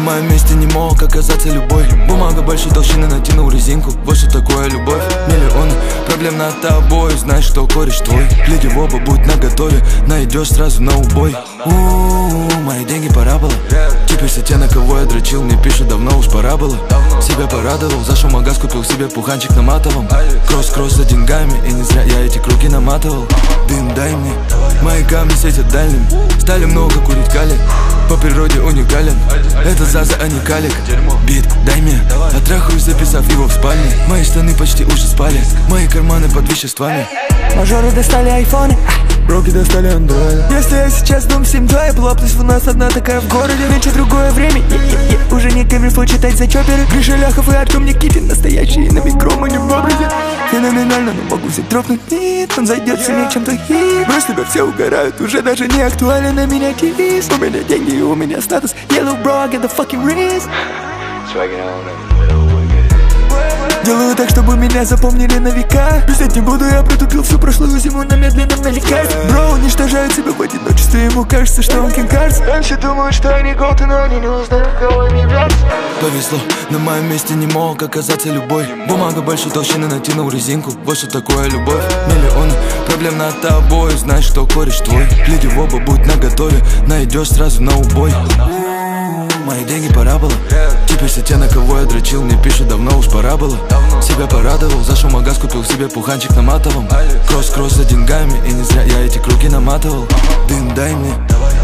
моем месте не мог оказаться любой. Бумага большой толщины, натянул резинку. Вот что такое любовь. Миллионы проблем над тобой. Знаешь, что кореш твой. Гляди в оба, будь наготове. Найдешь сразу на убой. Мои деньги парабола. Теперь все те, на кого я дрочил, мне пишут давно уж пора было. Себя порадовал, зашел в магаз, купил себе пуханчик на матовом. Кросс-кросс за деньгами, и не зря я эти круги наматывал. Дым дай мне, мои камни светят дальним. Стали много курить кали, по природе уникален. Это Заза, а не Калик. Бит дай мне, оттрахаюсь, записав его в спальне. Мои штаны почти уже спали, мои карманы под веществами. Мажоры достали айфоны, броки достали андроиды. Если я сейчас дом 7-2, я плоплюсь, у нас одна такая в городе. Нынче другое время, уже не камильфо читать за чоперы. Гриша Ляхов и Артем Никитин, настоящие на микромане в образе. Феноменально, но могу взять дропнуть, нет, он зайдет сильнее, чем твой хит. Брось тебя, все угорают, уже даже не актуален на меня девиз. У меня деньги, у меня статус, yellow bro, I get the fucking wrist. Делаю так, чтобы меня запомнили на века. Писать не буду, я протупил всю прошлую зиму на медленном налегать. Бро уничтожает себя в одиночестве, ему кажется, что он King Cards. Они все думают, что они голды, но они не узнают, кого они являются. Повезло, на моем месте не мог оказаться любой. Бумага большой толщины, натянул резинку. Вот что такое любовь. Миллионы проблем над тобой. Знаешь, что кореш твой. Гляди в оба, будь наготове. Найдешь сразу на убой. Мои деньги парабола. Теперь все те, на кого я дрочил, мне пишут давно уж пора было. Себя порадовал, зашел в магаз, купил себе пуханчик на матовом. Кросс-кросс за деньгами, и не зря я эти круги наматывал. Дым дай мне,